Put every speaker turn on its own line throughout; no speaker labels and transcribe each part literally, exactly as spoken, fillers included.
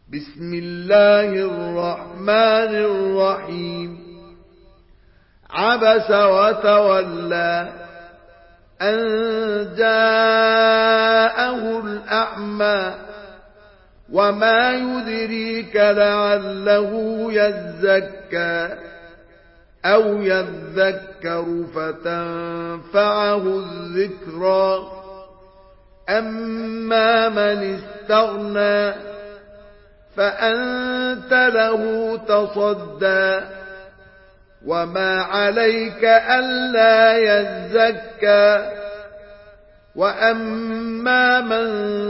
بسم الله الرحمن الرحيم عبس وتولى أن جاءه الأعمى وما يدريك لعله يزكى أو يذكر فتنفعه الذكرى أما من استغنى فأنت له تصدى وما عليك ألا يزكى وأما من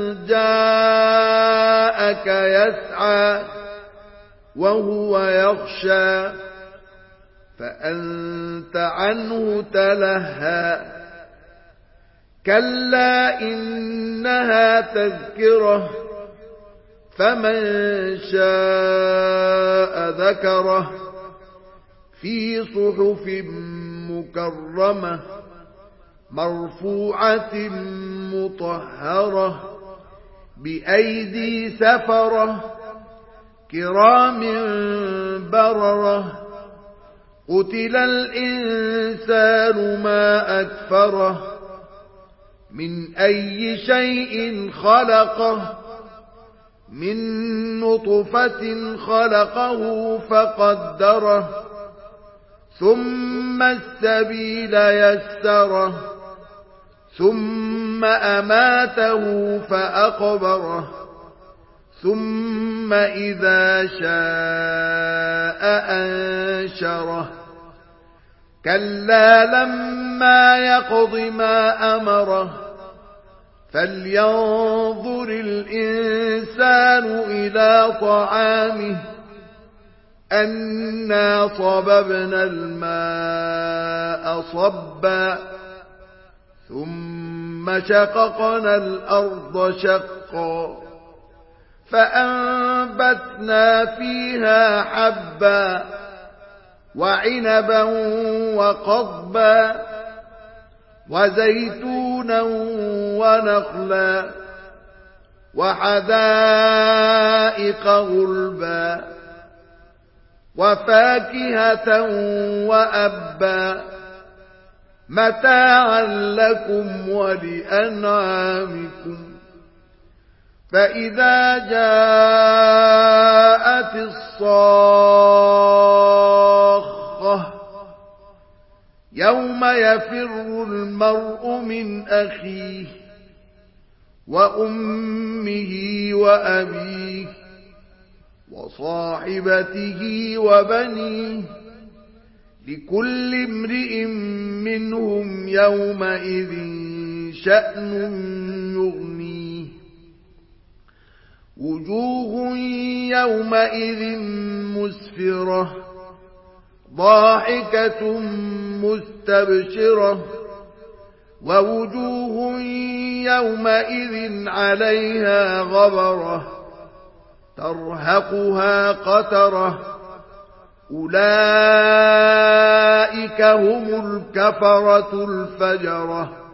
جاءك يسعى وهو يخشى فأنت عنه تلهى كلا إنها تذكرة فمن شاء ذكره في صحف مكرمة مرفوعة مطهرة بأيدي سفرة كرام بررة قتل الإنسان ما أكفره من أي شيء خلقه من نطفة خلقه فقدره ثم السبيل يسره ثم أماته فأقبره ثم إذا شاء أنشره كلا لما يقض ما أمره فلينظر الإنسان إلى طعامه أنا صببنا الماء صبا ثم شققنا الأرض شقا فأنبتنا فيها حبا وعنبا وقضبا وزيتونا ونخلا وحدائق غلبا وفاكهة وأبا متاعا لكم ولأنعامكم فإذا جاءت الصاخة يوم يفر المرء من أخيه وأمه وأبيه وصاحبته وبنيه لكل امرئ منهم يومئذ شأن يغنيه وجوه يومئذ مسفرة ضاحكة مستبشرة ووجوه يومئذ عليها غبرة ترهقها قترة أولئك هم الكفرة الفجرة